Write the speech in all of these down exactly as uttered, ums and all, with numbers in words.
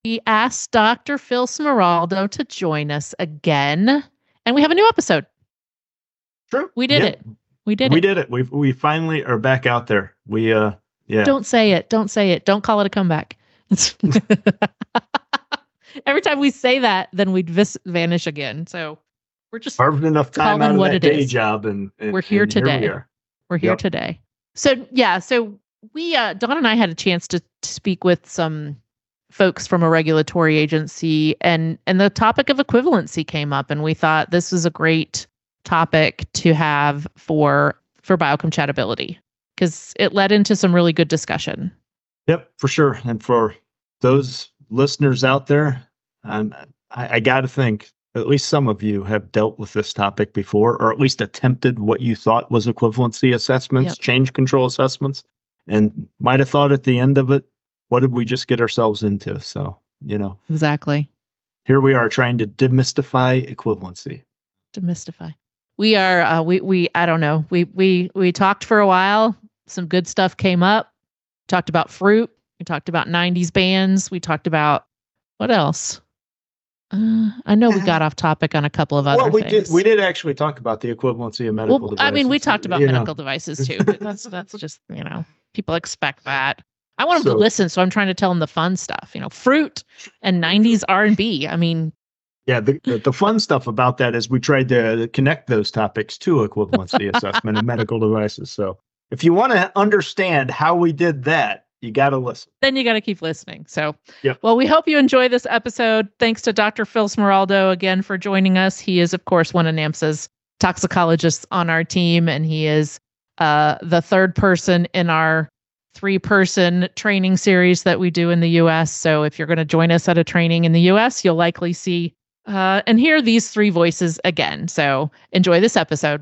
We asked Doctor Phil Smeraldo to join us again, and we have a new episode. True. We did yeah. it. We did we it. We did it. We we finally are back out there. We uh yeah. Don't say it. Don't say it. Don't call it a comeback. Every time we say that, then we'd vis- vanish again. So we're just carved enough time out of what that it day is. job, and, and we're here and today. Here we are. We're here yep. today. So yeah, so we uh, Dawn and I had a chance to, to speak with some folks from a regulatory agency, and and the topic of equivalency came up, and we thought this was a great topic to have for for biocompatibility because it led into some really good discussion. Yep, for sure. And for those listeners out there, um, I, I got to think at least some of you have dealt with this topic before, or at least attempted what you thought was equivalency assessments, Yep. change control assessments, and might have thought at the end of it, what did we just get ourselves into? So, you know, Exactly. here we are trying to demystify equivalency. Demystify. We are, uh, we, we, I don't know. We, we, we talked for a while. Some good stuff came up. Talked about fruit. We talked about nineties bands. We talked about what else? Uh, I know we got off topic on a couple of other well, we things. did. We did actually talk about the equivalency of medical well, devices. I mean, we talked about you medical know. devices too. But that's that's just, you know, people expect that. I want them So- to listen, so I'm trying to tell them the fun stuff. You know, fruit and nineties R and B. I mean, Yeah, the, the the fun stuff about that is we tried to connect those topics to equivalency assessment and medical devices. So if you want to understand how we did that, you got to listen. then you got to keep listening. So, Yep. well, we hope you enjoy this episode. Thanks to Doctor Phil Smeraldo again for joining us. He is, of course, one of NAMSA's toxicologists on our team, and he is uh, the third person in our three-person training series that we do in the U S. So if you're going to join us at a training in the U S, you'll likely see uh, and hear these three voices again. So enjoy this episode.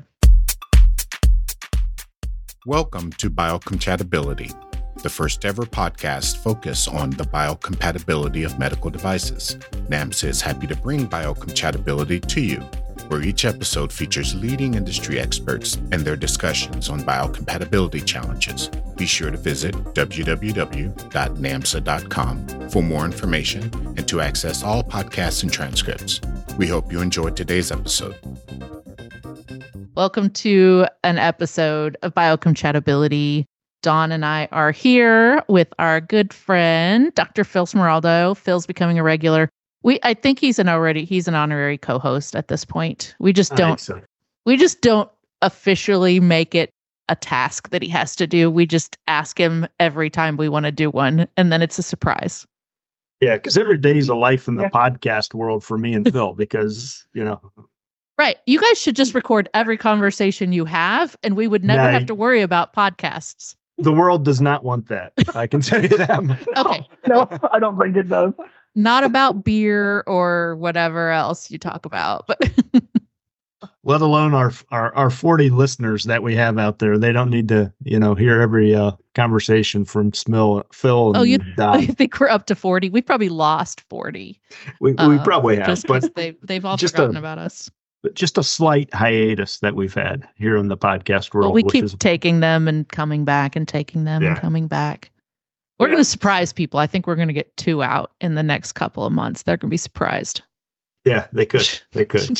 Welcome to Biocompatibility, the first ever podcast focused on the biocompatibility of medical devices. NAMSA is happy to bring biocompatibility to you, where each episode features leading industry experts and their discussions on biocompatibility challenges. Be sure to visit w w w dot namsa dot com for more information and to access all podcasts and transcripts. We hope you enjoyed today's episode. Welcome to an episode of Biocompatibility. Dawn and I are here with our good friend, Doctor Phil Smeraldo. Phil's becoming a regular. We, I think he's an already, he's an honorary co-host at this point. We just I don't, think so. we just don't officially make it a task that he has to do. We just ask him every time we want to do one, and then it's a surprise. Yeah, because every day's a life in the podcast world for me and Phil, because, you know, Right. You guys should just record every conversation you have, and we would never Nah, have to worry about podcasts. the world does not want that. I can tell you that. Okay. No, I don't think it does. Not about beer or whatever else you talk about, but Let alone our, our our forty listeners that we have out there. They don't need to, you know, hear every uh, conversation from Smil, Phil and Oh, you- Don. I think we're up to forty. We probably lost forty. We, we uh, probably have, Just but because they, they've all just forgotten a- about us. but just a slight hiatus that we've had here in the podcast world. But we which keep is, taking them and coming back and taking them and Yeah. coming back. We're Yeah. going to surprise people. I think we're going to get two out in the next couple of months. They're going to be surprised. yeah, they could, they could,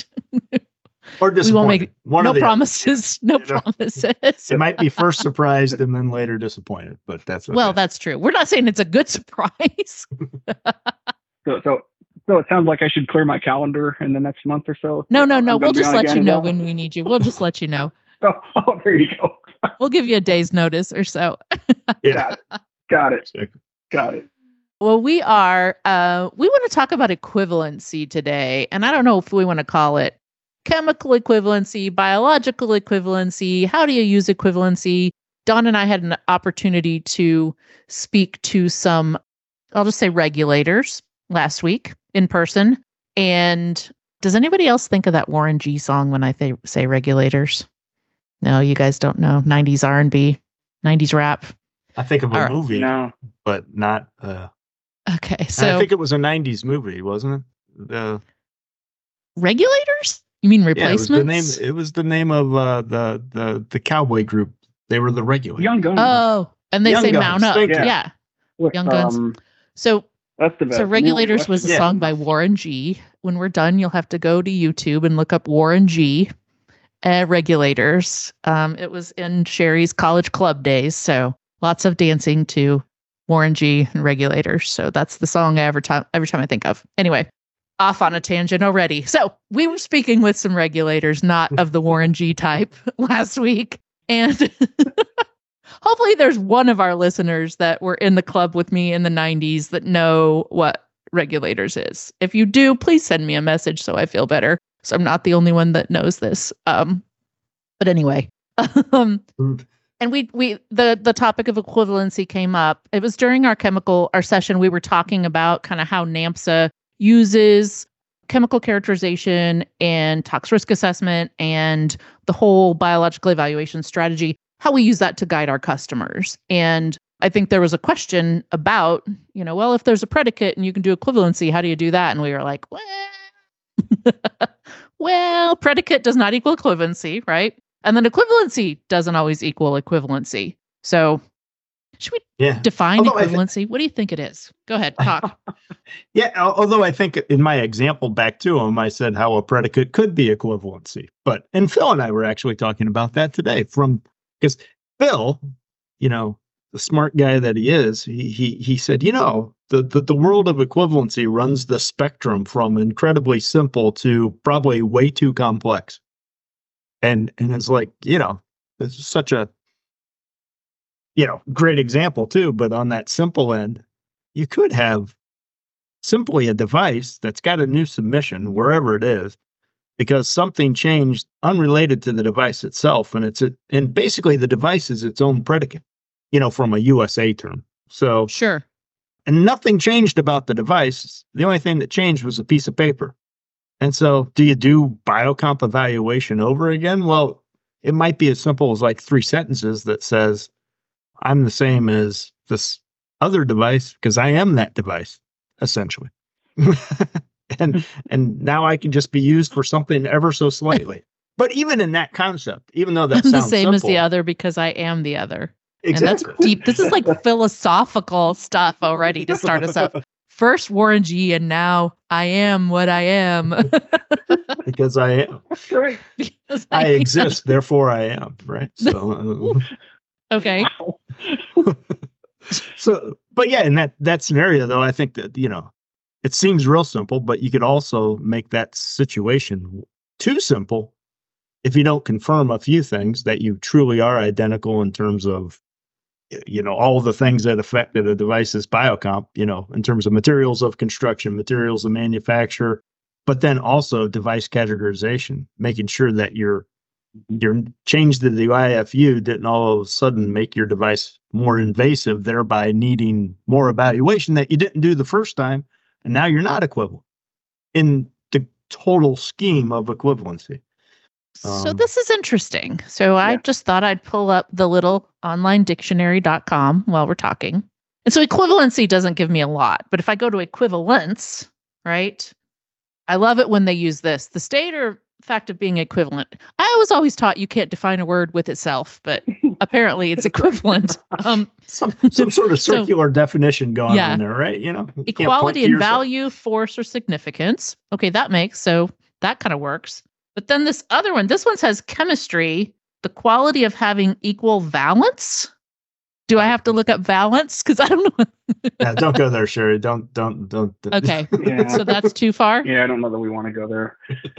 or We won't make disappointed. One no of the other. promises. No You know? promises. It might be first surprised and then later disappointed, but that's okay. Well, that's true. We're not saying it's a good surprise. So, so, so it sounds like I should clear my calendar in the next month or so. No, no, no. I'm We'll gonna be just on let again you know now. when we need you. We'll just let you know. Oh, oh, there you go. We'll give you a day's notice or so. yeah. Got it. Got it. Well, we are, uh, we want to talk about equivalency today. And I don't know if we want to call it chemical equivalency, biological equivalency. How do you use equivalency? Dawn and I had an opportunity to speak to some, I'll just say regulators last week in person. And does anybody else think of that Warren G song when I th- say regulators? No, you guys don't know. nineties R and B, nineties rap. I think of a All right. movie, No. but not. Uh, Okay, I so think it was a nineties movie, wasn't it? Uh, regulators? You mean yeah, it was replacements? the name. It was the name of uh, the the the cowboy group. They were the regulators. Young Guns. Oh, and they Young say Guns, mount up. thank Yeah. you. With, Young Guns. um, So That's the best. So Regulators More was a questions. song by Warren G. When we're done, you'll have to go to YouTube and look up Warren G. Uh, Regulators. Um, it was in Sherry's college club days, so lots of dancing to Warren G and Regulators. So that's the song I every time every time I think of. Anyway, off on a tangent already. So we were speaking with some Regulators, not of the Warren G type, last week, and hopefully there's one of our listeners that were in the club with me in the nineties that know what Regulators is. If you do, please send me a message so I feel better. So I'm not the only one that knows this. Um, but anyway, um, and we we the the topic of equivalency came up. It was during our chemical our session. We were talking about kind of how NAMSA uses chemical characterization and tox risk assessment and the whole biological evaluation strategy, how we use that to guide our customers. And I think there was a question about, you know, well, if there's a predicate and you can do equivalency, how do you do that? And we were like, well, well, predicate does not equal equivalency, right? And then equivalency doesn't always equal equivalency. So should we Yeah. define Although I equivalency? think- What do you think it is? Go ahead, talk. Yeah, al- although I think in my example back to him, I said how a predicate could be equivalency. But, and Phil and I were actually talking about that today from, because Phil, you know, the smart guy that he is, he he he said, you know, the, the, the world of equivalency runs the spectrum from incredibly simple to probably way too complex. And and it's like, you know, this is such a, you know, great example too, but on that simple end, you could have simply a device that's got a new submission wherever it is because something changed unrelated to the device itself. And it's a, and basically the device is its own predicate, you know, from a U S A term. So, Sure. and nothing changed about the device. The only thing that changed was a piece of paper. And so do you do biocomp evaluation over again? Well, it might be as simple as like three sentences that says, I'm the same as this other device because I am that device, essentially. and and now I can just be used for something ever so slightly. But even in that concept, even though that I'm the sounds same as the simple- other because I am the other. Exactly. And that's deep. This is like philosophical stuff already to start us up. First Warren G, and now I am what I am. because I am. That's right. Because I am. exist, therefore I am. Right. So. Uh, Okay. so, but yeah, in that that scenario, though, I think that you know, it seems real simple, but you could also make that situation too simple if you don't confirm a few things that you truly are identical in terms of, you know, all the things that affected a device's biocomp, you know, in terms of materials of construction, materials of manufacture, but then also device categorization, making sure that your your change to the I F U didn't all of a sudden make your device more invasive, thereby needing more evaluation that you didn't do the first time, and now you're not equivalent in the total scheme of equivalency. So Um, this is interesting. So I yeah. just thought I'd pull up the little online dictionary dot com while we're talking. And so equivalency doesn't give me a lot, but if I go to equivalence, right? I love it when they use this. The state or fact of being equivalent. I was always taught you can't define a word with itself, but apparently it's equivalent. Um, some some sort of So- circular definition going Yeah. on there, right? You know, you can't point equality to in yourself. value, force, or significance. Okay, that makes so that kind of works. But then this other one, this one says chemistry, the quality of having equal valence. Do I have to look up valence? Because I don't know. Yeah, don't go there, Sherry. Don't don't don't. don't. Okay, Yeah. so that's too far. Yeah, I don't know that we want to go there.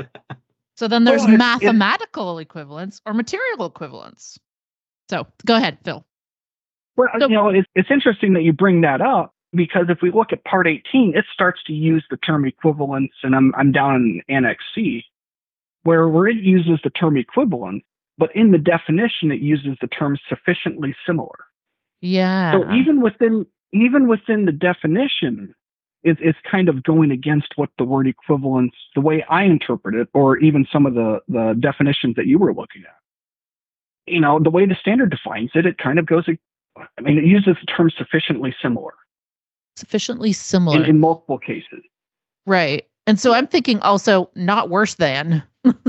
So then there's Well, it- it- mathematical equivalence or material equivalence. So go ahead, Phil. Well, So- you know, it's, it's interesting that you bring that up because if we look at Part eighteen, it starts to use the term equivalence, and I'm I'm down in Annex C, where where it uses the term equivalent, but in the definition it uses the term sufficiently similar. Yeah. So even within even within the definition, it, it's kind of going against what the word equivalence, the way I interpret it, or even some of the the definitions that you were looking at. You know, the way the standard defines it, it kind of goes. I mean, it uses the term sufficiently similar Sufficiently similar. in, in multiple cases. Right. And so I'm thinking also not worse than.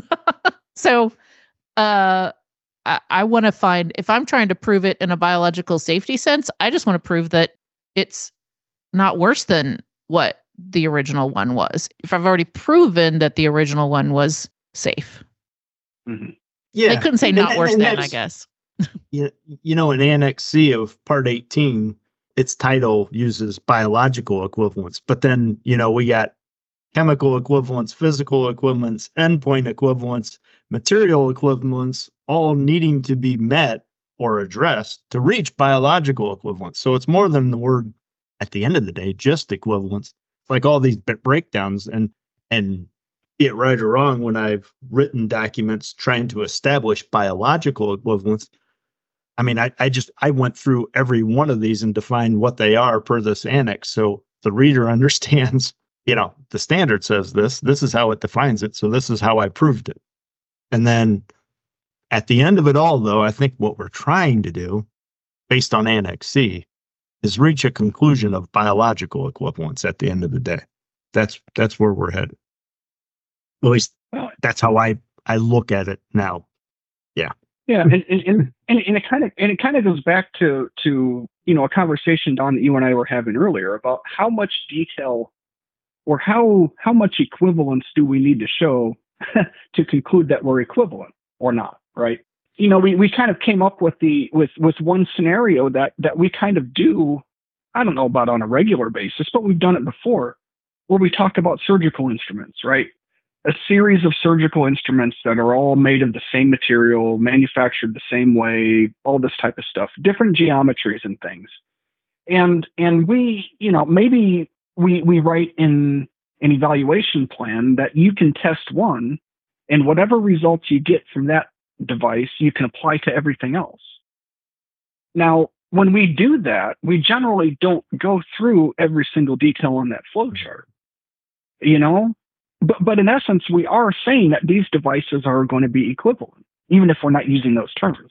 so uh I, I want to find if I'm trying to prove it in a biological safety sense, I just want to prove that it's not worse than what the original one was. If I've already proven that the original one was safe. Mm-hmm. Yeah. They couldn't say not and, worse and than, I guess. you, you know, in Annex C of Part eighteen, its title uses biological equivalence. But then, you know, we got chemical equivalence, physical equivalence, endpoint equivalence, material equivalence, all needing to be met or addressed to reach biological equivalence. So it's more than the word, at the end of the day, just equivalence. It's like all these breakdowns, and and get right or wrong, when I've written documents trying to establish biological equivalence, I mean, I, I just, I went through every one of these and defined what they are per this annex. So the reader understands, you know, the standard says this, this is how it defines it. So this is how I proved it. And then at the end of it all, though, I think what we're trying to do, based on Annex C, is reach a conclusion of biological equivalence at the end of the day. That's, that's where we're headed. At least that's how I, I look at it now. Yeah. Yeah. And, and, and, and it kind of, and it kind of goes back to, to, you know, a conversation, Don, that you and I were having earlier about how much detail or how, how much equivalence do we need to show to conclude that we're equivalent or not. Right. You know, we, we kind of came up with the, with, with one scenario that, that we kind of do, I don't know about on a regular basis, but we've done it before, where we talk about surgical instruments, right? A series of surgical instruments that are all made of the same material, manufactured the same way, all this type of stuff, different geometries and things. And, and we, you know, maybe we, we write in an evaluation plan that you can test one, and whatever results you get from that device, you can apply to everything else. Now, when we do that, we generally don't go through every single detail on that flow chart, you know? But, but in essence, we are saying that these devices are going to be equivalent, even if we're not using those terms.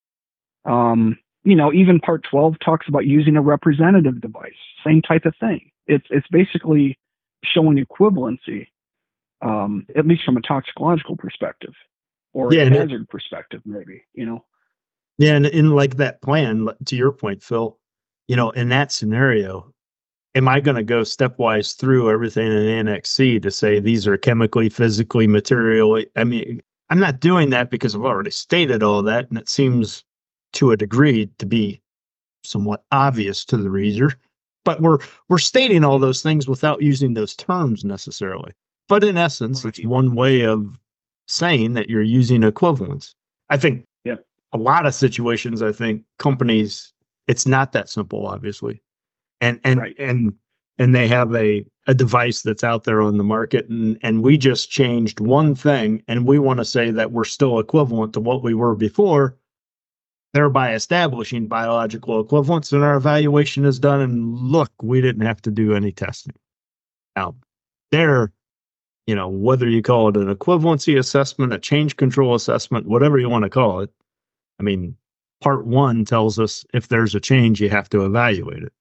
Um, you know, even Part twelve talks about using a representative device, same type of thing. It's, it's basically showing equivalency, um, at least from a toxicological perspective or yeah, a and hazard it, perspective, maybe, you know? Yeah. And in like that plan, to your point, Phil, you know, in that scenario, am I going to go stepwise through everything in Annex C to say these are chemically, physically, materially? I mean, I'm not doing that because I've already stated all that, and it seems to a degree to be somewhat obvious to the reader. But we're we're stating all those things without using those terms necessarily. But in essence, it's one way of saying that you're using equivalence. I think yep. a lot of situations, I think companies, it's not that simple, obviously. And and right. and and they have a, a device that's out there on the market, and, and we just changed one thing, and we want to say that we're still equivalent to what we were before, thereby establishing biological equivalence, and our evaluation is done, and look, we didn't have to do any testing. Now, there, you know, whether you call it an equivalency assessment, a change control assessment, whatever you want to call it, I mean, part one tells us if there's a change, you have to evaluate it.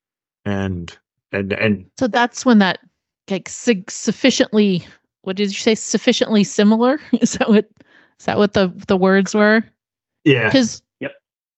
And, and, and so that's when that like su- sufficiently, what did you say? Sufficiently similar? Is that what, is that what the, the words were? Yeah. Cause, yep.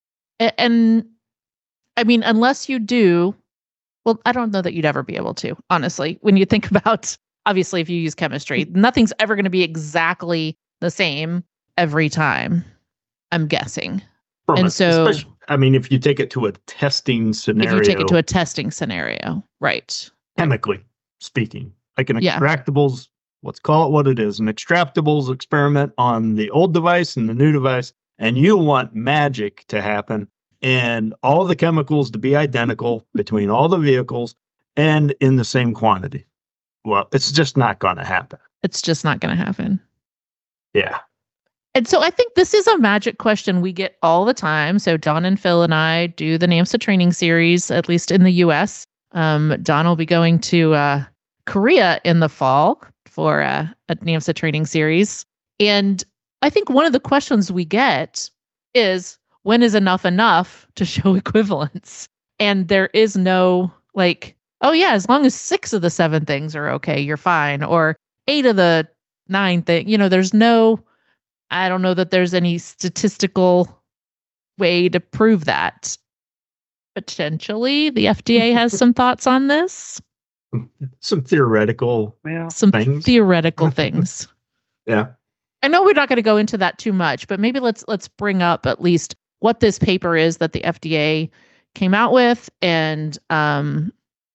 And I mean, unless you do, well, I don't know that you'd ever be able to, honestly, when you think about, obviously, if you use chemistry, nothing's ever going to be exactly the same every time, I'm guessing. From and a, so, I mean, if you take it to a testing scenario, if you take it to a testing scenario, right? Chemically speaking, like an Yeah. extractables, let's call it what it is, an extractables experiment on the old device and the new device, and you want magic to happen and all the chemicals to be identical between all the vehicles and in the same quantity. Well, it's just not going to happen. It's just not going to happen. Yeah. And so I think this is a magic question we get all the time. So Don and Phil and I do the NAMSA training series, at least in the U S. Um, Don will be going to uh, Korea in the fall for uh, a NAMSA training series. And I think one of the questions we get is, when is enough enough to show equivalence? And there is no like, oh yeah, as long as six of the seven things are okay, you're fine. Or eight of the nine things, you know, there's no, I don't know that there's any statistical way to prove that. Potentially, the F D A has some thoughts on this. some theoretical Well, Some things. theoretical things. Yeah. I know we're not going to go into that too much, but maybe let's let's bring up at least what this paper is that the F D A came out with, and um,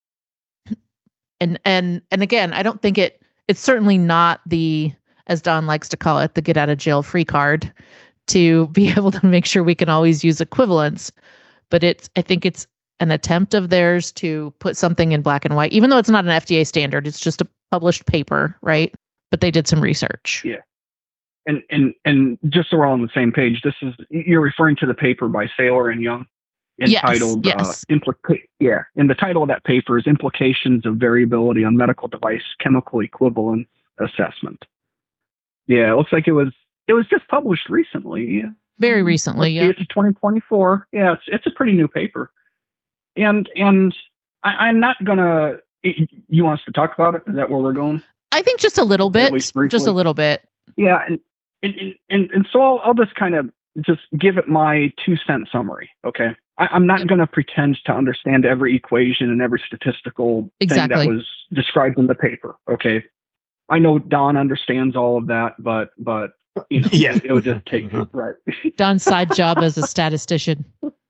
and and and again, I don't think it it's certainly not the, as Don likes to call it, the get out of jail free card to be able to make sure we can always use equivalence, but it's I think it's an attempt of theirs to put something in black and white, even though it's not an F D A standard. It's just a published paper, right? But they did some research. Yeah. And and and just so we're all on the same page, this is you're referring to the paper by Saylor and Young, entitled yes, yes. Uh, implica- yeah. And the title of that paper is Implications of Variability on Medical Device Chemical Equivalence Assessment. Yeah, it looks like it was it was just published recently. Very recently, yeah. It's twenty twenty-four. Yeah, it's it's a pretty new paper. And and I, I'm not gonna. You want us to talk about it? Is that where we're going? I think just a little At bit, least briefly. just a little bit. Yeah, and and and, and so I'll, I'll just kind of just give it my two cent summary. Okay, I, I'm not going to pretend to understand every equation and every statistical Exactly. thing that was described in the paper. Okay, I know Don understands all of that, but but you know, Yeah. it would just take right. Don's side job as a statistician.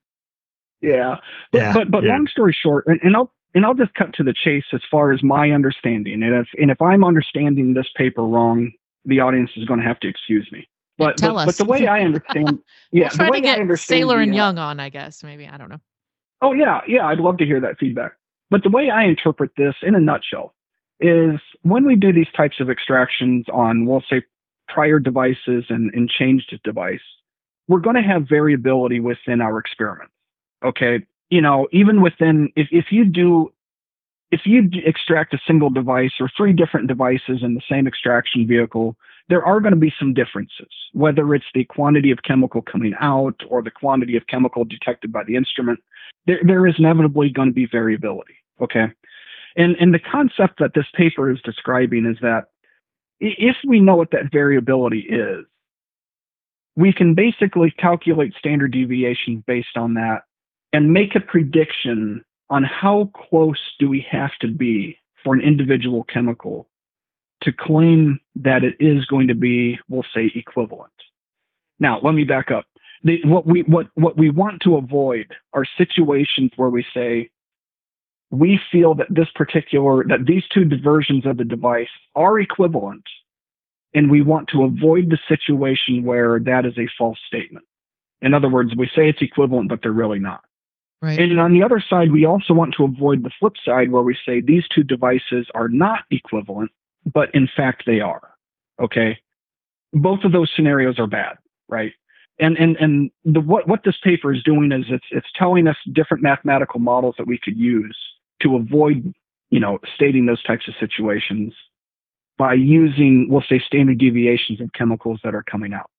Yeah, but Yeah, but, but yeah. long story short, and, and I'll and I'll just cut to the chase as far as my understanding. And if and if I'm understanding this paper wrong, the audience is going to have to excuse me. But Tell but, us. but the way I understand, yeah, we'll try the way to get I understand Saylor and the, uh, Young on, I guess. Maybe. I don't know. Oh yeah, yeah, I'd love to hear that feedback. But the way I interpret this, in a nutshell, is when we do these types of extractions on, we'll say, prior devices and, and changed device, we're going to have variability within our experiments. Okay, you know, even within if if you do if you d- extract a single device or three different devices in the same extraction vehicle, there are going to be some differences, whether it's the quantity of chemical coming out or the quantity of chemical detected by the instrument. There, there is inevitably going to be variability. Okay. And, and the concept that this paper is describing is that i- if we know what that variability is, we can basically calculate standard deviations based on that and make a prediction on how close do we have to be for an individual chemical to claim that it is going to be, we'll say, equivalent. Now, let me back up. The, what we what what we want to avoid are situations where we say we feel that this particular that these two versions of the device are equivalent, and we want to avoid the situation where that is a false statement. In other words, we say it's equivalent, but they're really not. Right. And on the other side, we also want to avoid the flip side where we say these two devices are not equivalent, but in fact they are. Okay. Both of those scenarios are bad, right? And and and the what what this paper is doing is it's it's telling us different mathematical models that we could use to avoid, you know, stating those types of situations by using, we'll say, standard deviations of chemicals that are coming out.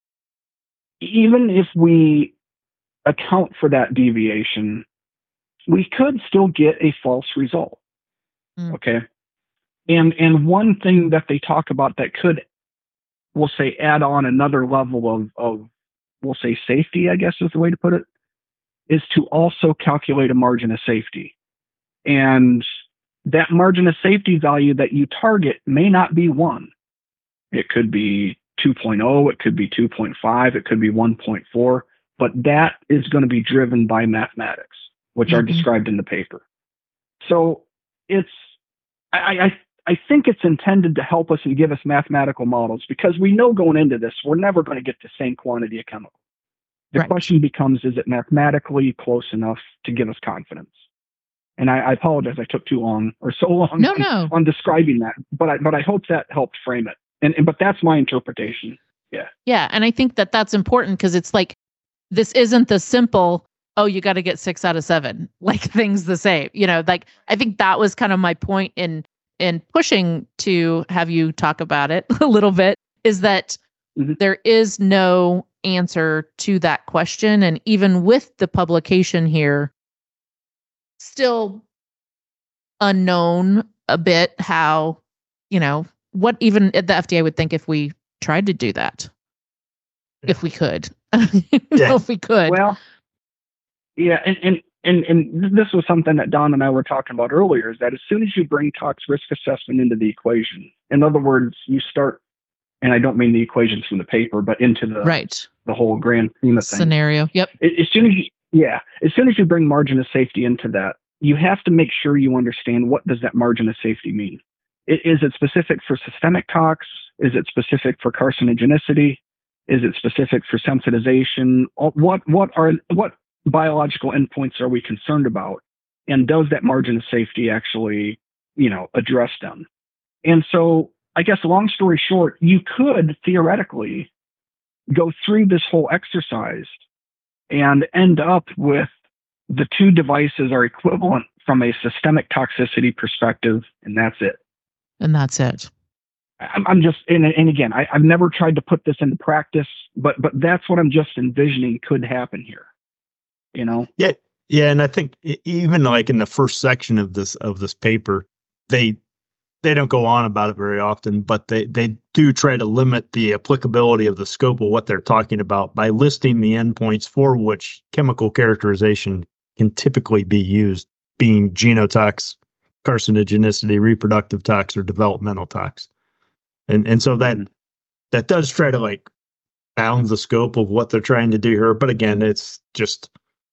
Even if we account for that deviation, we could still get a false result. Mm. Okay. And and one thing that they talk about that could, we'll say, add on another level of, of, we'll say, safety, I guess is the way to put it, is to also calculate a margin of safety. And that margin of safety value that you target may not be one. It could be two point oh, it could be two point five, it could be one point four, but that is going to be driven by mathematics, which are Mhm. described in the paper. So it's, I, I, I think it's intended to help us and give us mathematical models, because we know going into this, we're never going to get the same quantity of chemical. The Right. question becomes, is it mathematically close enough to give us confidence? And I, I apologize, I took too long or so long No, on, no. on describing that, but I, but I hope that helped frame it. And, and but that's my interpretation. Yeah. And I think that that's important because it's like, this isn't the simple, oh, you got to get six out of seven, like things the same, you know, like, I think that was kind of my point in, in pushing to have you talk about it a little bit, is that Mhm. there is no answer to that question. And even with the publication here, still unknown a bit how, you know, what even the F D A would think if we tried to do that, if we could, You know, Yeah. if we could. Well, yeah, and, and and, and this was something that Don and I were talking about earlier, is that as soon as you bring tox risk assessment into the equation, in other words, you start, and I don't mean the equations from the paper, but into the right. the whole grand scheme of things. Scenario. Yep. As soon as you, yeah, as soon as you bring margin of safety into that, you have to make sure you understand, what does that margin of safety mean? Is it specific for systemic tox? Is it specific for carcinogenicity? Is it specific for sensitization? What what are what biological endpoints are we concerned about? And does that margin of safety actually, you know, address them? And so, I guess, long story short, you could theoretically go through this whole exercise and end up with the two devices are equivalent from a systemic toxicity perspective, and that's it. And that's it. I'm, I'm just, and, and again, I, I've never tried to put this into practice, but but that's what I'm just envisioning could happen here. You know? Yeah, yeah, and I think even like in the first section of this of this paper, they they don't go on about it very often, but they they do try to limit the applicability of the scope of what they're talking about by listing the endpoints for which chemical characterization can typically be used, being genotox, carcinogenicity, reproductive tox, or developmental tox. And and so that that does try to like bound the scope of what they're trying to do here. But again, it's just,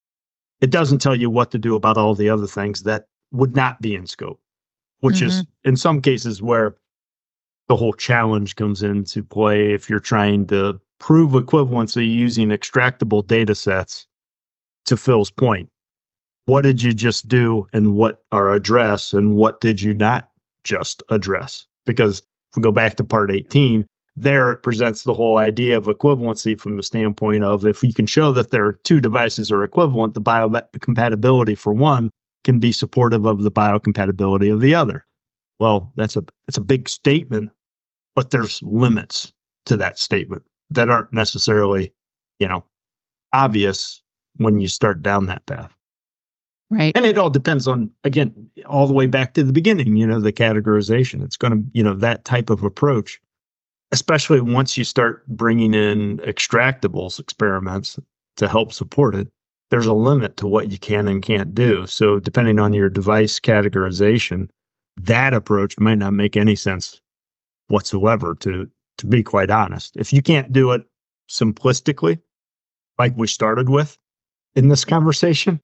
it doesn't tell you what to do about all the other things that would not be in scope, which mm-hmm. is in some cases where the whole challenge comes into play if you're trying to prove equivalency using extractable data sets. To Phil's point, what did you just do and what are address, and what did you not just address? Because if we go back to part eighteen, there it presents the whole idea of equivalency from the standpoint of, if you can show that there are two devices are equivalent, the biocompatibility for one can be supportive of the biocompatibility of the other. Well, that's a that's a big statement, but there's limits to that statement that aren't necessarily, you know, obvious when you start down that path. Right. And it all depends on, again, all the way back to the beginning, you know, the categorization. It's going to, you know, that type of approach, especially once you start bringing in extractables experiments to help support it, there's a limit to what you can and can't do. So depending on your device categorization, that approach might not make any sense whatsoever, to, to be quite honest. If you can't do it simplistically, like we started with in this conversation,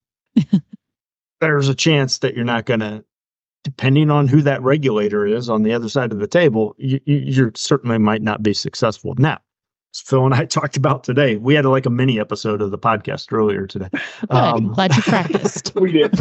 there's a chance that you're not going to, depending on who that regulator is on the other side of the table, you, you certainly might not be successful. Now, as Phil and I talked about today, we had like a mini episode of the podcast earlier today. Um, I'm glad you practiced. We did.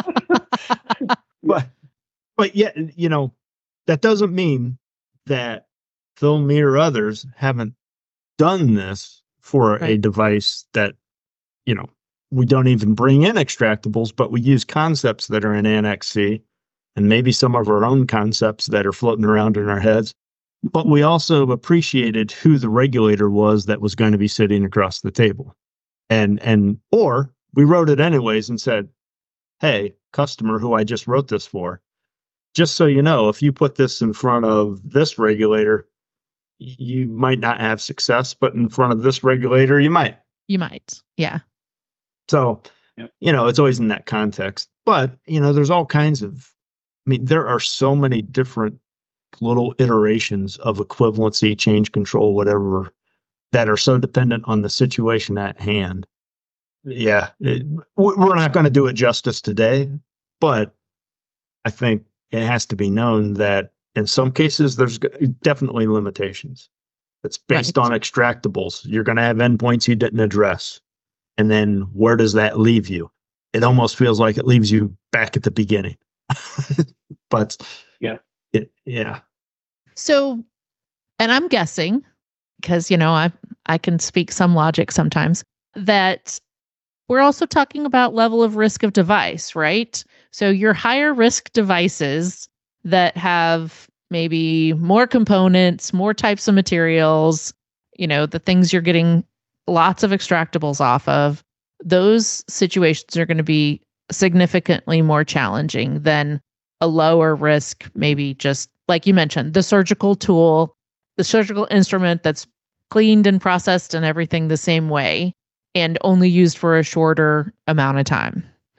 but, but yeah, you know, that doesn't mean that Phil, me, or others haven't done this for right. a device that, you know, we don't even bring in extractables, but we use concepts that are in Annex C, and maybe some of our own concepts that are floating around in our heads. But we also appreciated who the regulator was that was going to be sitting across the table. And, and, or we wrote it anyways and said, hey, customer who I just wrote this for, just so you know, if you put this in front of this regulator, you might not have success, but in front of this regulator, you might. You might. Yeah. So, yep. you know, it's always in that context. But, you know, there's all kinds of, I mean, there are so many different little iterations of equivalency, change control, whatever, that are so dependent on the situation at hand. Yeah, it, we're not going to do it justice today, but I think it has to be known that in some cases, there's definitely limitations. It's based right. on extractables. You're going to have endpoints you didn't address. And then where does that leave you? It almost feels like it leaves you back at the beginning. But yeah, it, yeah. So, and I'm guessing, because, you know, I I can speak some logic sometimes, that we're also talking about level of risk of device, right? So your higher risk devices that have maybe more components, more types of materials, you know, the things you're getting lots of extractables off of, those situations are going to be significantly more challenging than a lower risk, maybe just like you mentioned, the surgical tool, the surgical instrument that's cleaned and processed and everything the same way and only used for a shorter amount of time.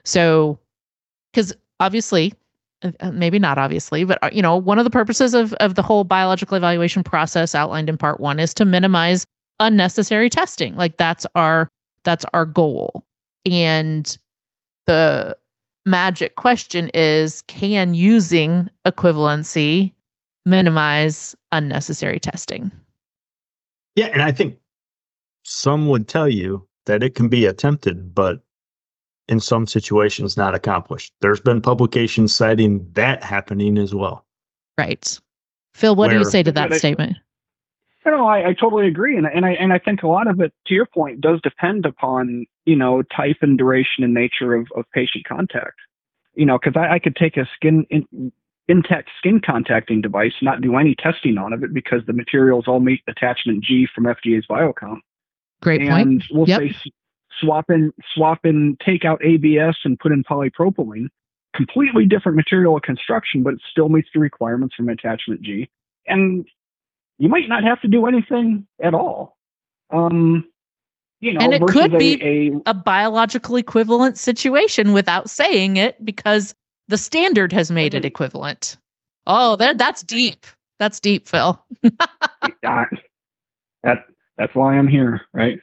So, because obviously, uh, maybe not obviously, but, uh, you know, one of the purposes of, of the whole biological evaluation process outlined in part one is to minimize unnecessary testing. Like that's our, that's our goal. And the magic question is, can using equivalency minimize unnecessary testing? Yeah, and I think some would tell you that it can be attempted, but in some situations not accomplished. There's been publications citing that happening as well. Right. Phil, what Where, do you say to that I, statement? You know, I, I totally agree, and and I and I think a lot of it, to your point, does depend upon, you know, type and duration and nature of, of patient contact. You know, because I, I could take a skin in, intact skin contacting device, not do any testing on of it because the materials all meet attachment G from F D A's Biocom. Great and point. And we'll Yep. say swap in, swap in, take out A B S and put in polypropylene. Completely different material of construction, but it still meets the requirements from attachment G. And you might not have to do anything at all. Um, you know, And it versus could be a, a a biological equivalent situation without saying it because the standard has made it equivalent. Oh, that that's deep. That's deep, Phil. uh, that that's why I'm here, right?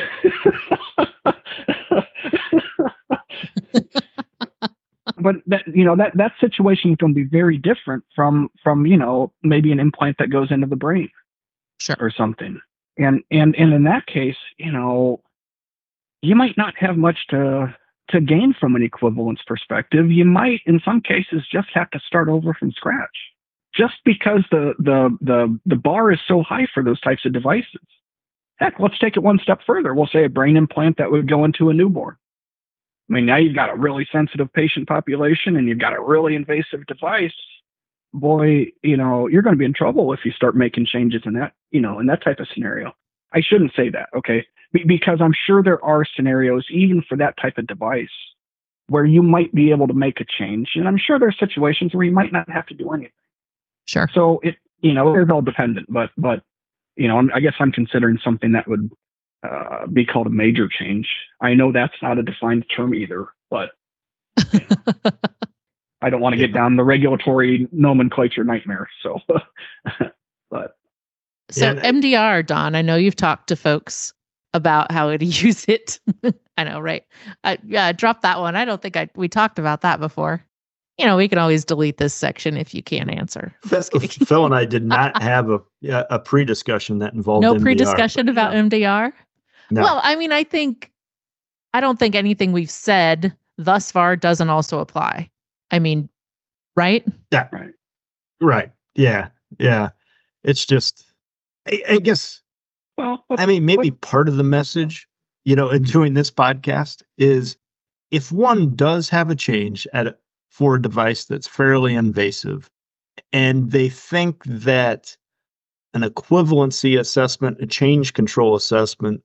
But that, you know, that that situation is going to be very different from from you know, maybe an implant that goes into the brain, Sure. or something. And and and in that case, you know, you might not have much to to gain from an equivalence perspective. You might, in some cases, just have to start over from scratch, just because the the the the bar is so high for those types of devices. Heck, let's take it one step further. We'll say a brain implant that would go into a newborn. I mean, now you've got a really sensitive patient population and you've got a really invasive device. Boy, you know, you're going to be in trouble if you start making changes in that, you know, in that type of scenario. I shouldn't say that, okay? Be- because I'm sure there are scenarios, even for that type of device, where you might be able to make a change. And I'm sure there are situations where you might not have to do anything. Sure. So it, you know, it's all dependent, but, but, you know, I'm, I guess I'm considering something that would uh, be called a major change. I know that's not a defined term either, but you know, I don't want to get down the regulatory nomenclature nightmare. So, but So Yeah. M D R, Don, I know you've talked to folks about how to use it. I know, right? I, yeah, drop that one. I don't think I we talked about that before. You know, we can always delete this section if you can't answer. Just kidding. Phil and I did not have a a pre-discussion that involved No M D R, pre-discussion but, about no. M D R? No. Well, I mean, I think, I don't think anything we've said thus far doesn't also apply. I mean, right? Yeah. Right. Right. Yeah. Yeah. It's just, I, I guess, well, I mean, maybe part of the message, you know, in doing this podcast is if one does have a change at a, for a device that's fairly invasive and they think that an equivalency assessment, a change control assessment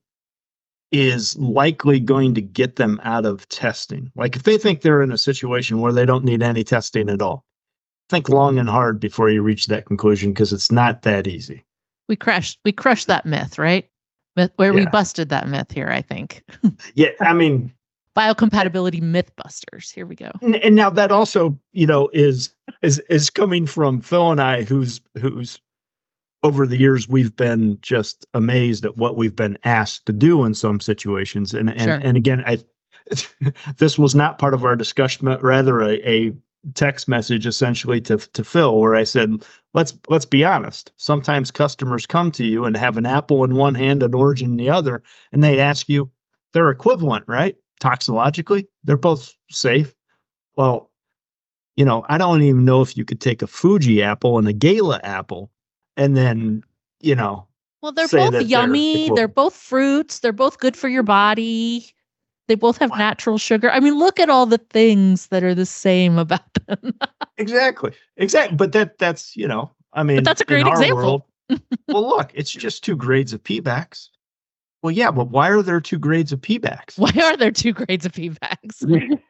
is likely going to get them out of testing. Like if they think they're in a situation where they don't need any testing at all, think long and hard before you reach that conclusion because it's not that easy. We crushed, we crushed that myth, right? Myth, where we Yeah. busted that myth here, I think. Yeah, I mean, Biocompatibility Mythbusters. Here we go. and, and now that also, you know, is is is coming from Phil and I, who's who's over the years we've been just amazed at what we've been asked to do in some situations. And and Sure. and again, I this was not part of our discussion, but rather a, a text message essentially to to Phil, where I said, let's let's be honest. Sometimes customers come to you and have an apple in one hand and orange in the other, and they ask you, they're equivalent, right? Toxologically, they're both safe. Well, you know, I don't even know if you could take a Fuji apple and a Gala apple and then, you know, Well, they're say that both they're yummy. equal. They're both fruits. They're both good for your body. They both have natural sugar. I mean, look at all the things that are the same about them. exactly, exactly. But that that's, you know, I mean, But that's a in great our example. world, well, look, it's just two grades of P BACs. Well, yeah, but why are there two grades of P BACs? Why are there two grades of P BACs?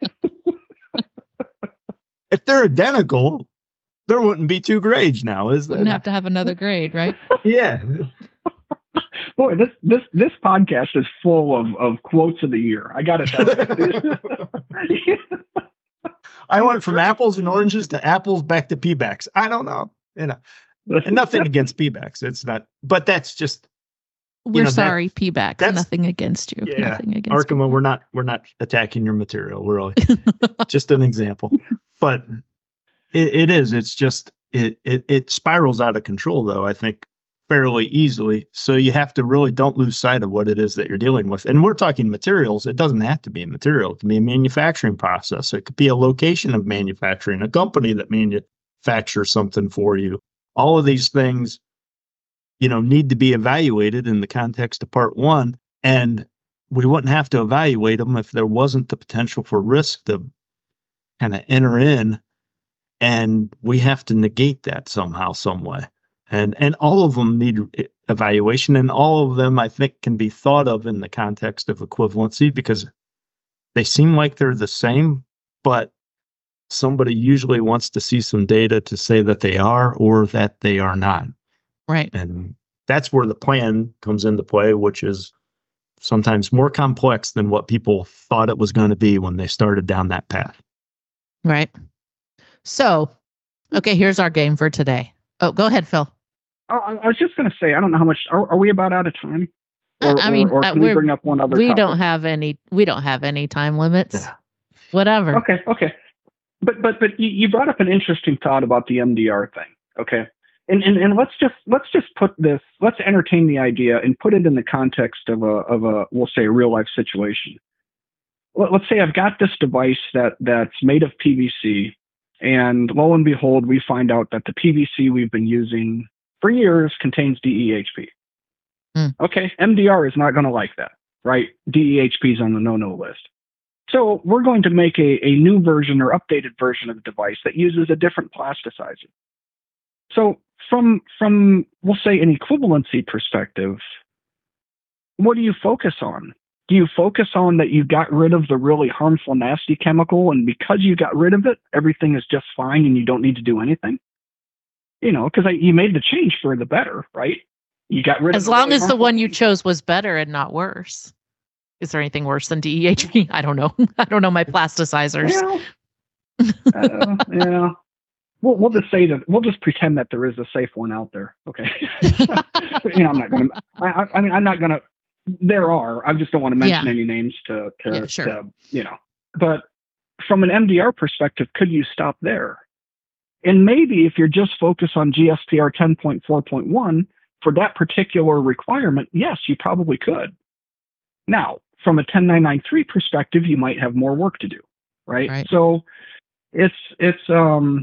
If they're identical, there wouldn't be two grades now, is there? Wouldn't have to have another grade, right? Yeah. Boy, this this this podcast is full of, of quotes of the year. I got to tell you. I went from apples and oranges to apples back to P BACs. I don't know. You know, and nothing against P BACs. It's not, but that's just. We're know, sorry, that, P BACs. Nothing against you. Yeah, nothing against Arkema, we're not we're not attacking your material, really. Just an example. But it, it is. It's just it, it it spirals out of control, though, I think, fairly easily. So you have to really don't lose sight of what it is that you're dealing with. And we're talking materials. It doesn't have to be a material. It can be a manufacturing process. It could be a location of manufacturing, a company that manufactures something for you. All of these things, you know, need to be evaluated in the context of part one. And we wouldn't have to evaluate them if there wasn't the potential for risk to kind of enter in. And we have to negate that somehow, some way. And and all of them need evaluation, and all of them, I think, can be thought of in the context of equivalency because they seem like they're the same, but somebody usually wants to see some data to say that they are or that they are not. Right. And that's where the plan comes into play, which is sometimes more complex than what people thought it was going to be when they started down that path. Right. So, okay, here's our game for today. Oh, go ahead, Phil. Oh, I was just going to say, I don't know how much. Are, are we about out of time? Or, I mean, or, or can uh, we bring up one other? We topic? don't have any. We don't have any time limits. Yeah. Whatever. Okay, okay. But but but you, you brought up an interesting thought about the M D R thing. Okay, and and and let's just let's just put this. Let's entertain the idea and put it in the context of a of a we'll say a real life situation. Let, let's say I've got this device that that's made of P V C, and lo and behold, we find out that the P V C we've been using for years contains D E H P. Mm. Okay, M D R is not going to like that, right? D E H P is on the no-no list. So we're going to make a, a new version or updated version of the device that uses a different plasticizer. So from, from we'll say, an equivalency perspective, what do you focus on? Do you focus on that you got rid of the really harmful, nasty chemical, and because you got rid of it, everything is just fine and you don't need to do anything? You know, because you made the change for the better, right? You got rid as of the long really as the harmful one you chose was better and not worse. Is there anything worse than D E H P? I don't know. I don't know my plasticizers. Yeah. uh, yeah. We'll, we'll just say that we'll just pretend that there is a safe one out there. Okay. you know, I'm not going to, I, I mean, I'm not going to, there are, I just don't want to mention Yeah. any names to, to, Yeah, sure. to, you know, but from an M D R perspective, could you stop there? And maybe if you're just focused on G S P R ten point four point one for that particular requirement, yes, you probably could. Now, from a ten nine ninety-three perspective, you might have more work to do, right? Right. So it's, it's, um,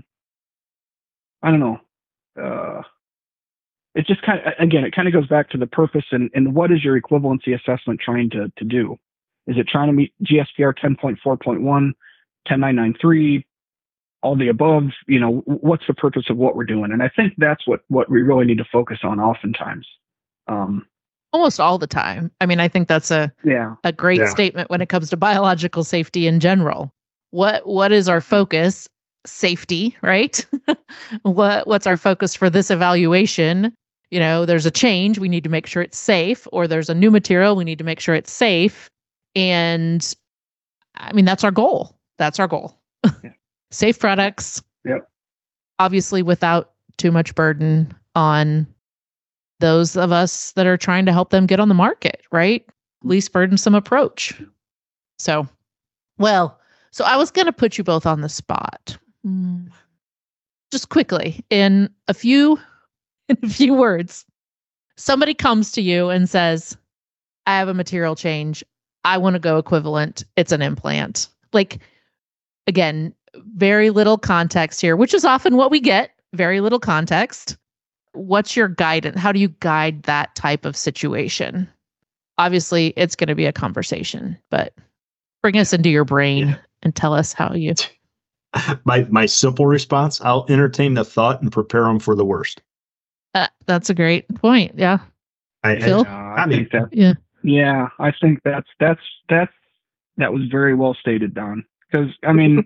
I don't know. Uh, it just kind of, again, it kind of goes back to the purpose and, and what is your equivalency assessment trying to, to do? Is it trying to meet G S P R ten point four point one, ten nine ninety-three, all the above? You know, what's the purpose of what we're doing? And I think that's what, what we really need to focus on oftentimes. Um, Almost all the time. I mean, I think that's a yeah. a great Yeah. statement when it comes to biological safety in general. What what is our focus? Safety, right? what what's our focus for this evaluation? You know, there's a change, we need to make sure it's safe, or there's a new material, we need to make sure it's safe. And I mean, that's our goal. That's our goal. Yeah. Safe products. Yep. Obviously without too much burden on those of us that are trying to help them get on the market, right? Least burdensome approach. So, well, so I was going to put you both on the spot. Mm. Just quickly, in a few, in a few words, somebody comes to you and says, I have a material change. I want to go equivalent. It's an implant. Like, again, very little context here, which is often what we get. Very little context. What's your guidance? How do you guide that type of situation? Obviously, it's going to be a conversation, but bring us into your brain Yeah. and tell us how you. My my simple response: I'll entertain the thought and prepare them for the worst. Uh, that's a great point. Yeah. I, I- Phil? Uh, I I mean, think that, Yeah. yeah, I think that's, that's, that's, that was very well stated, Don. Because, I mean,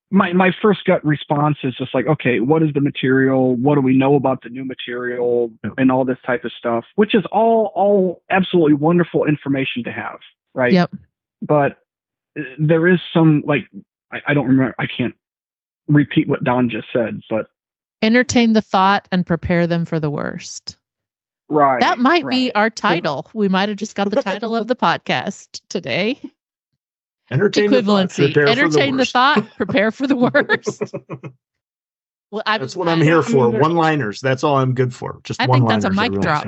my, my first gut response is just like, okay, what is the material? What do we know about the new material and all this type of stuff, which is all, all absolutely wonderful information to have. Right. Yep. But there is some, like, I, I don't remember, I can't repeat what Don just said, but entertain the thought and prepare them for the worst. Right. That might right. be our title. We might have just got the title of the podcast today. Entertain Equivalency. The thought, entertain the, the thought, prepare for the worst. Well, I, that's what I'm here for. One-liners. That's all I'm good for. Just I one-liners. think that's a mic drop.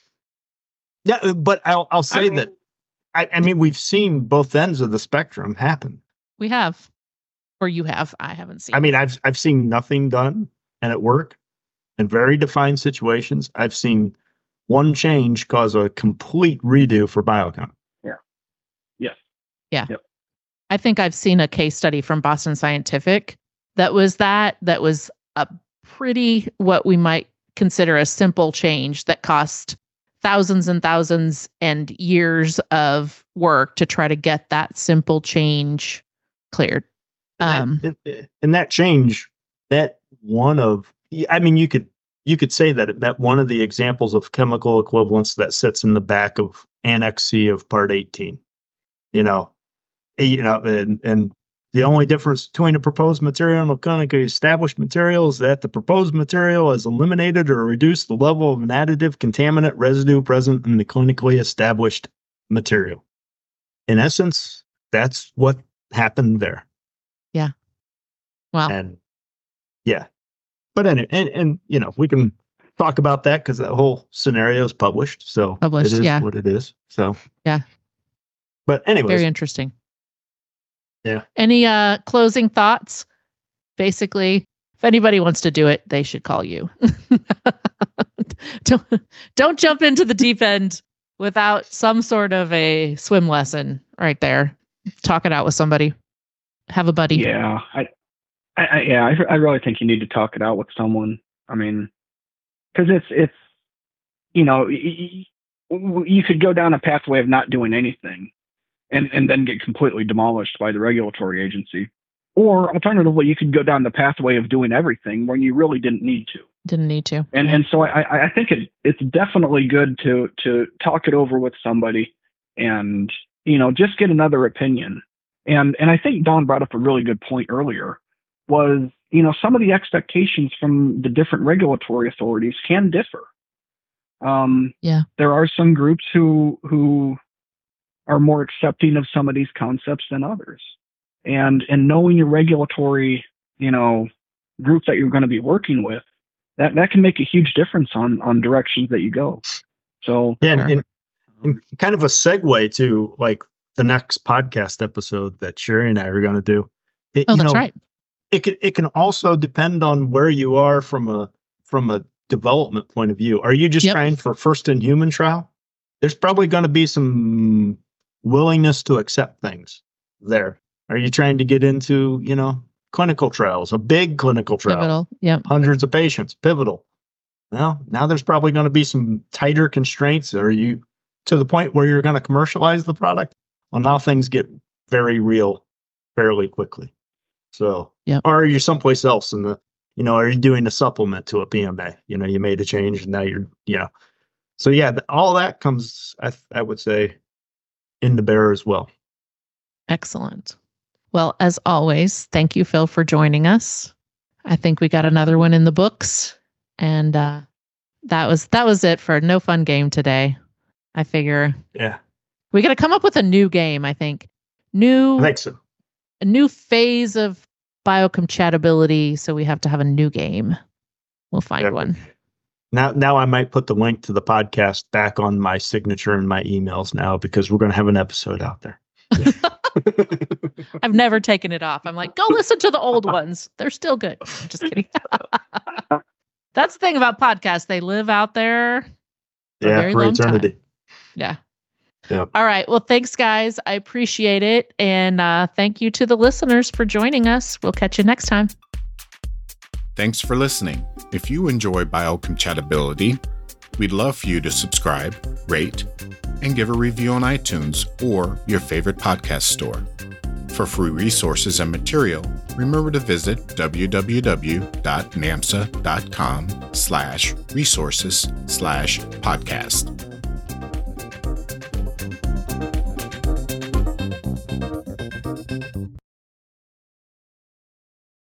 Yeah, but I'll I'll say I mean, that. I, I mean, we've seen both ends of the spectrum happen. We have, or you have. I haven't seen. I mean, I've I've seen nothing done and it work in very defined situations. I've seen one change cause a complete redo for Biocom. Yeah. Yes. Yeah. Yep. I think I've seen a case study from Boston Scientific that was that, that was a pretty, what we might consider a simple change that cost thousands and thousands and years of work to try to get that simple change cleared. Um, and, that, and that change, that one of, I mean, you could, you could say that that one of the examples of chemical equivalence that sits in the back of Annex C of Part eighteen, you know, you know, and, and the only difference between a proposed material and a clinically established material is that the proposed material has eliminated or reduced the level of an additive contaminant residue present in the clinically established material. In essence, that's what happened there. Yeah. Wow. And yeah. But anyway, and, and you know, we can talk about that because that whole scenario is published. So Published, it is yeah. what it is. So yeah. But anyways. Very interesting. Yeah. Any uh, closing thoughts? Basically, if anybody wants to do it, they should call you. don't, don't jump into the deep end without some sort of a swim lesson right there. Talk it out with somebody. Have a buddy. Yeah. I, I, I yeah, I, I really think you need to talk it out with someone. I mean, because it's, it's, you know, you, you could go down a pathway of not doing anything. And, and then get completely demolished by the regulatory agency. Or alternatively, you could go down the pathway of doing everything when you really didn't need to. Didn't need to. And and so I, I think it, it's definitely good to to talk it over with somebody and, you know, just get another opinion. And and I think Don brought up a really good point earlier was, you know, some of the expectations from the different regulatory authorities can differ. Um, yeah. There are some groups who who are more accepting of some of these concepts than others. And and knowing your regulatory, you know, group that you're going to be working with, that, that can make a huge difference on, on directions that you go. So yeah, and, and, and kind of a segue to like the next podcast episode that Sherry and I are going to do. It, oh, you that's know, right. It can it can also depend on where you are from a from a development point of view. Are you just yep. trying for first in human trial? There's probably going to be some willingness to accept things there. Are you trying to get into, you know, clinical trials, a big clinical trial, pivotal, yeah, hundreds of patients, pivotal? Well, now there's probably going to be some tighter constraints. Are you to the point where you're going to commercialize the product? Well, now things get very real fairly quickly. So, yeah. Or are you someplace else in the, you know, are you doing a supplement to a P M A? You know, you made a change and now you're, you know, so yeah, all that comes, I, I would say, into bear as well. Excellent. Well, as always, thank you, Phil, for joining us. I think we got another one in the books, and uh, that was that was it for No Fun Game today. I figure, yeah, we got to come up with a new game. I think new, I think so. A new phase of biocompatibility. So we have to have a new game. We'll find yeah. one. Now, now I might put the link to the podcast back on my signature and my emails now because we're going to have an episode out there. I've never taken it off. I'm like, go listen to the old ones. They're still good. I'm just kidding. That's the thing about podcasts. They live out there for yeah, a very for long eternity. Time. Yeah. Yep. All right. Well, thanks, guys. I appreciate it. And uh, thank you to the listeners for joining us. We'll catch you next time. Thanks for listening. If you enjoy biocompatibility, we'd love for you to subscribe, rate, and give a review on iTunes or your favorite podcast store. For free resources and material, remember to visit www.namsa.com slash resources slash podcast.